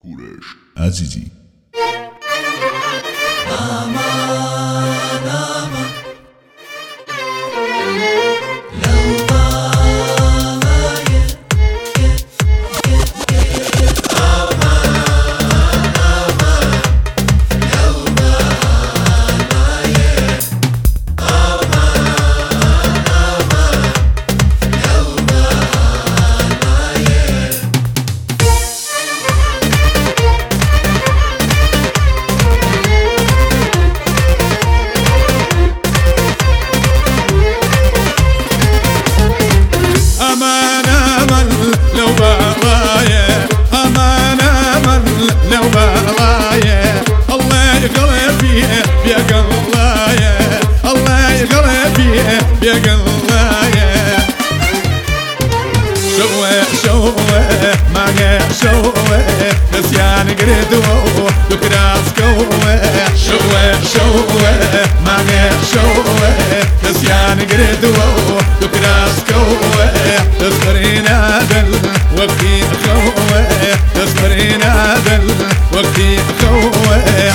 کوروش عزیزی نسيان قردو دكراس قوة شوة معي شوة نسيان قردو دكراس قوة تصبرين عدل وقتي خوة تصبرين عدل وقتي خوة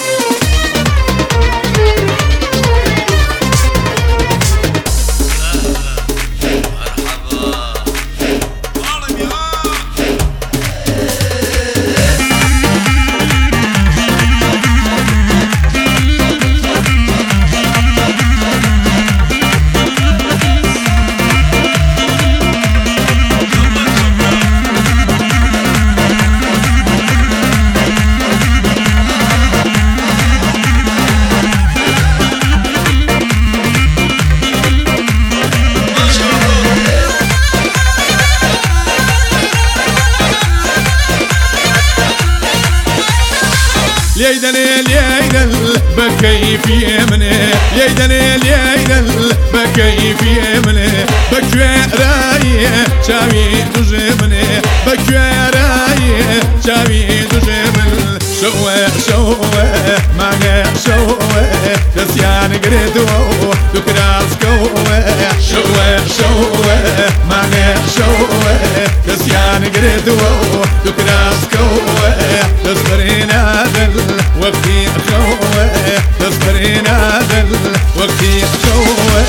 ليدل بكيف يمني ليدل بكيف يمني بكراي شاوي تجمني بكراي شاوي تجمن شوة معي شوة نسيان قردو دكراس قوة شوة معي شوة نسيان قردو دكراس قوة تصبرين عدل وقتي خوة تصبرين عدل وقتي خوة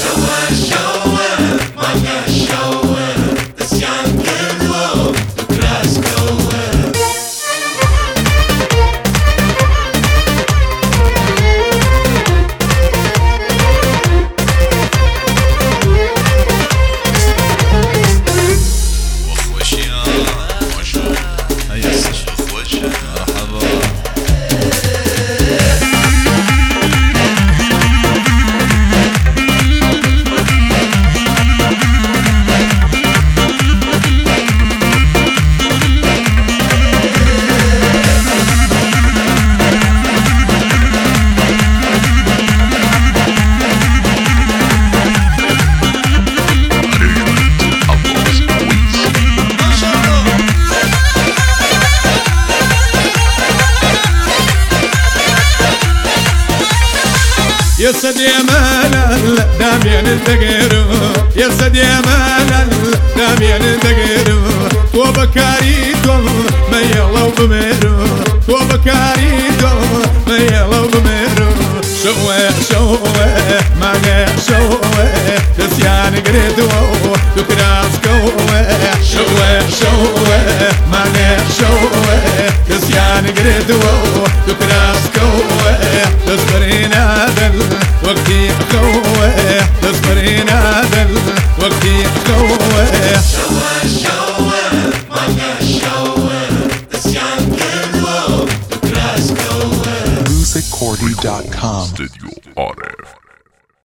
معي شوة نسيان قردو دكراس قوة يا سدي مالل دامين الدقيرو يا سدي مالل دامين الدقيرو وبكاريتو ما يلو بميرو وبكاريتو ما يلو بميرو شوة معي شوة نسيان قردو دكراس قوة شوة معي شوة نسيان قردو دكراس قوة تصبرين عدل وقتي خوة تصبرين عدل وقتي خوة شوة معي شوة نسيان قردو دكراس قوة musiccordy.com Studio RF